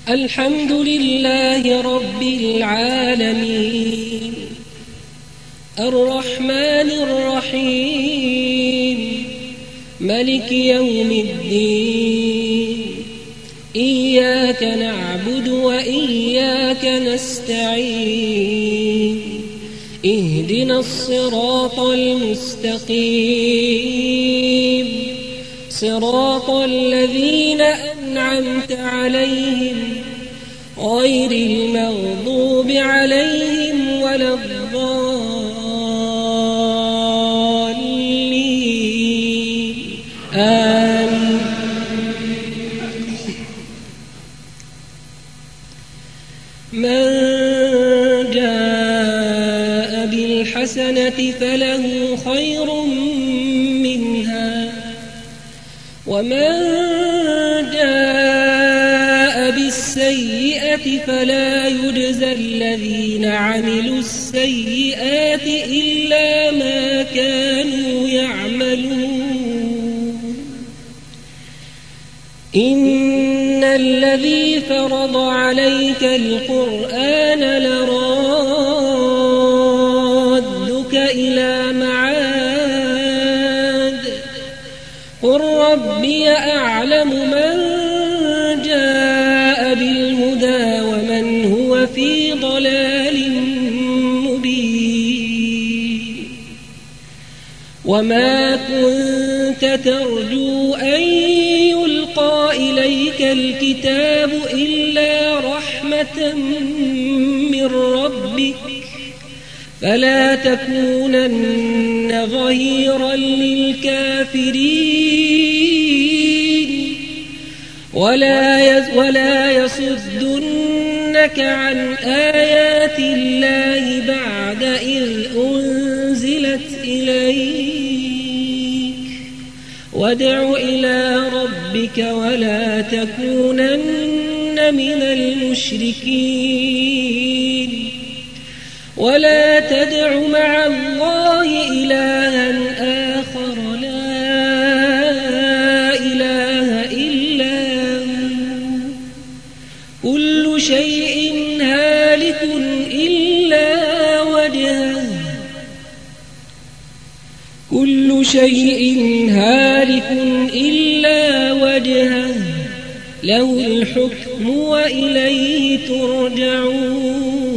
الحمد لله رب العالمين الرحمن الرحيم ملك يوم الدين إياك نعبد وإياك نستعين اهدنا الصراط المستقيم صراط الذين أنعمت عليهم غير المغضوب عليهم ولا الضالين آمين. من جاء بالحسنة فله خير منها ومن جاء بالسيئة فلا يجزى الذين عملوا السيئات إلا ما كانوا يعملون. إن الذي فرض عليك القرآن لرادك إلى معاد قل ربي أعلم من جاء بالهدى ومن هو في ضلال مبين. وما كنت ترجو أن يلقى إليك الكتاب إلا رحمة من ربك فلا تكونن ظهيرا للكافرين ولا يصدنك عن آيات الله بعد إذ أنزلت إليك وادع إلى ربك ولا تكونن من المشركين ولا تدع مع الله إلها آخر لا إله إلا هو كل شيء هالك إلا وجهه له الحكم وإليه ترجعون.